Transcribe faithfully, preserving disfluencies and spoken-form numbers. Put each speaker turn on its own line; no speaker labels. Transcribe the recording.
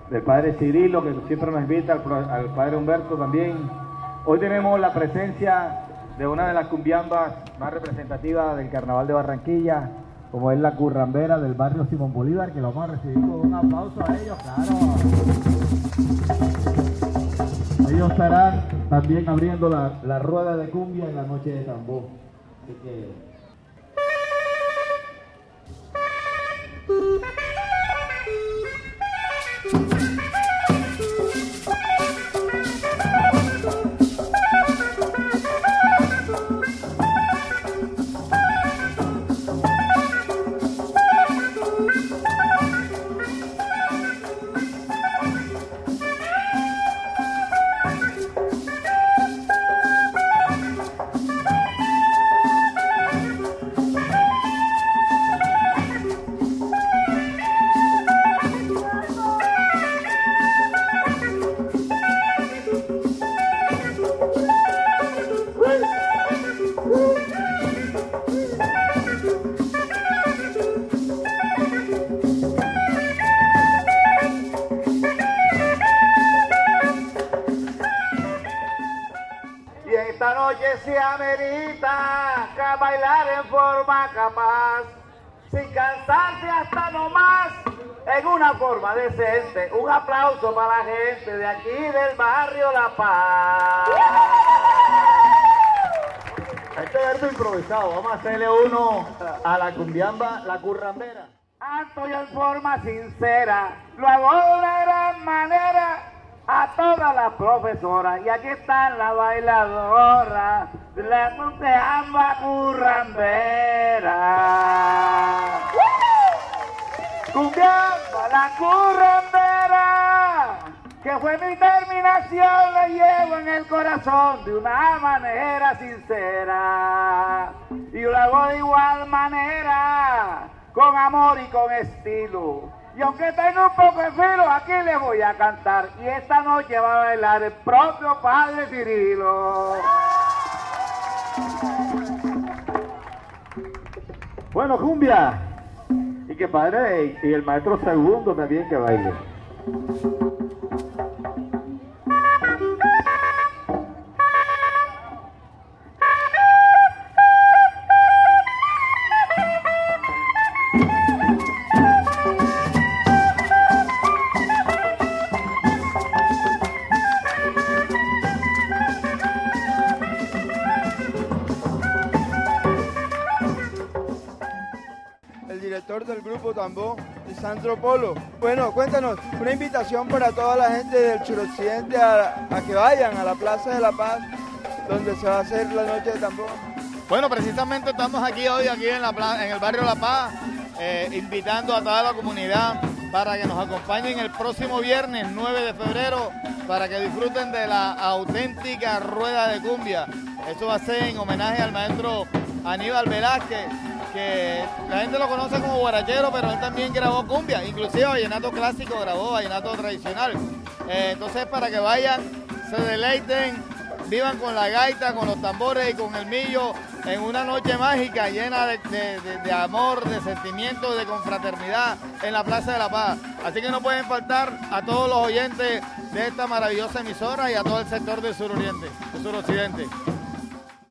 del padre Cirilo, que siempre nos invita, al, al padre Humberto también. Hoy tenemos la presencia de una de las cumbiambas más representativas del Carnaval de Barranquilla, como es la currambera del barrio Simón Bolívar, que lo vamos a recibir con un aplauso a ellos, claro. Ellos estarán también abriendo la, la rueda de cumbia en la noche de tambor. Así que...
Esta noche se amerita que bailar en forma capaz, sin cansarse hasta nomás, en una forma decente. Un aplauso para la gente de aquí del barrio La Paz. Este verso improvisado, vamos a hacerle uno a la cumbiamba, la currambera. Canto yo en forma sincera, lo hago de una gran manera, a todas las profesoras, y aquí están las bailadoras de la cumbiamba currambera. Cumbiamba, la currambera, que fue mi terminación, la llevo en el corazón de una manera sincera, y lo hago de igual manera, con amor y con estilo. Y aunque tenga un poco de filo, aquí le voy a cantar. Y esta noche va a bailar el propio padre Cirilo.
Bueno, cumbia. Y que padre y el maestro Segundo también que baile.
Director del grupo Tambor, Lisandro Polo. Bueno, cuéntanos, una invitación para toda la gente del suroccidente a, a que vayan a la Plaza de la Paz, donde se va a hacer la noche de tambor.
Bueno, precisamente estamos aquí hoy, aquí en, la, en el barrio La Paz, eh, invitando a toda la comunidad para que nos acompañen el próximo viernes nueve de febrero, para que disfruten de la auténtica rueda de cumbia. Esto va a ser en homenaje al maestro Aníbal Velázquez, que la gente lo conoce como guarachero, pero él también grabó cumbia, inclusive vallenato clásico, grabó vallenato tradicional. Eh, entonces, para que vayan, se deleiten, vivan con la gaita, con los tambores y con el millo, en una noche mágica llena de, de, de, de amor, de sentimientos, de confraternidad en la Plaza de la Paz. Así que no pueden faltar a todos los oyentes de esta maravillosa emisora y a todo el sector del suroriente, del suroccidente.